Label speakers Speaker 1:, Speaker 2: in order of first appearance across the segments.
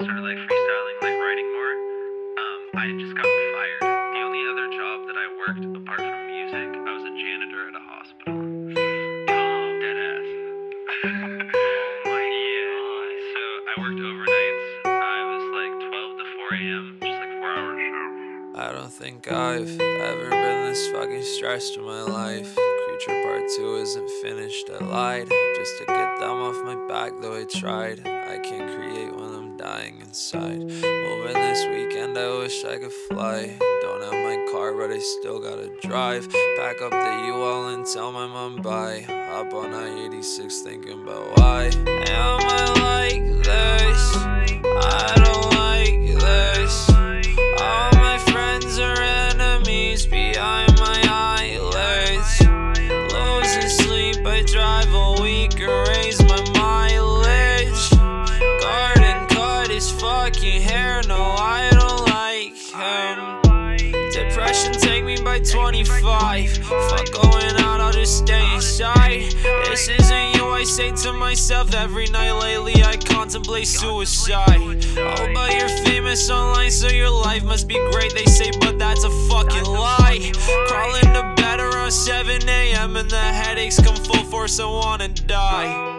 Speaker 1: started like freestyling, like writing more, I just got fired. The only other job that I worked apart from music, I was a janitor at a hospital. Dead ass. Oh my god. So I worked overnights. I was like 12 to 4 a.m., just like 4 hour shift.
Speaker 2: I don't think I've ever been this fucking stressed in my life. Creature Part 2 isn't finished, I lied just to get them off my back, though I tried. I can't create when I'm dying inside. Moving this weekend, I wish I could fly. Don't have my car, but I still gotta drive. Pack up the U-Haul and tell my mom bye. Hop on I-86 thinking about why am I like this? I don't like this. All my friends are enemies behind my eyelids. Losing sleep, I drive a week and raise my mileage. Garden cut his fucking hair, no I don't like him. Depression take me by 25. Fuck going out, I'll just stay inside. This isn't you, I say to myself every night lately. I contemplate suicide. Oh, but you're famous online, so your life must be great, they say, but that's a fucking lie. Crawling to bed around 7 a.m. and the headaches come full force, I wanna die.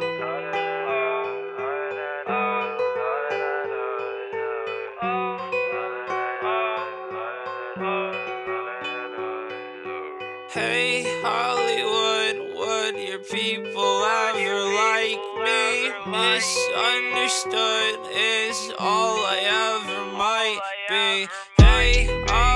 Speaker 2: Hey Hollywood, would your people ever like me? Misunderstood is all I ever might be. Hey